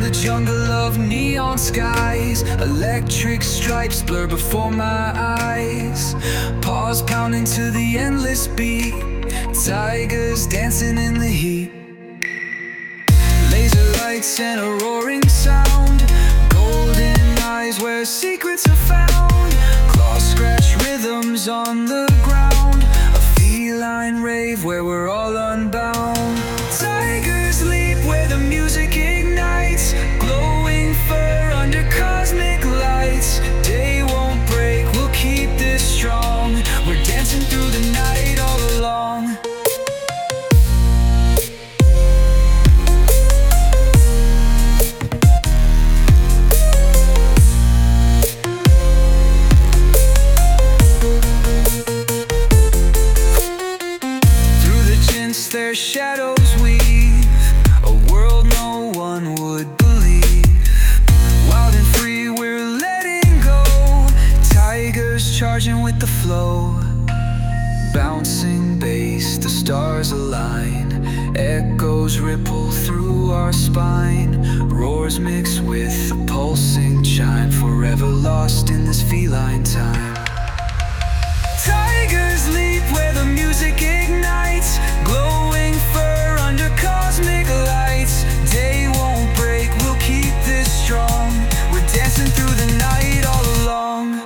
a jungle of neon skies. Electric stripes blur before my eyes. Paws pounding to the endless beat. Tigers dancing in the heat. Laser lights and a roaring sound. Golden eyes where secrets are found. Claws scratch rhythms on the ground. A feline rave where we're all unbound. Tigers leap where the music ignites. Glowing fur under cosmic lights. Day won't break, we'll keep this strong. We're dancing through the night all along. Their shadows weave a world no one would believe. Wild and free, we're letting go. Tigers charging with the flow. Bouncing bass, the stars align. Echoes ripple through our spine. Roars mix with a pulsing chime. Forever lost in this feline time. Tigers leap where the music ignites. Glowing fur under cosmic lights. Day won't break, we'll keep this strong. We're dancing through the night all along.